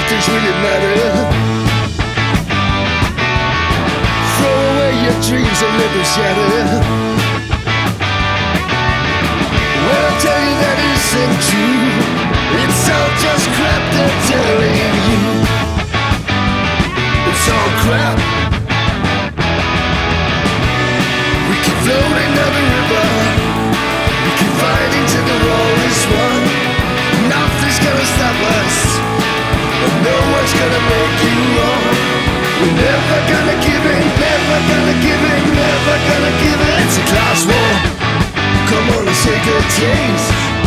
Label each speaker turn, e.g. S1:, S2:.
S1: nothing's really matter. Throw away your dreams and let them shatter. Well, I'll tell you that isn't true. It's all just crap they're telling you. It's all crap. We keep floating down the river. We keep fighting till the war is won. Nothing's gonna stop us, and no one's gonna make you wrong. We're never gonna give in, never gonna give in, never gonna give in. It's a class war. Come on and shake a taste.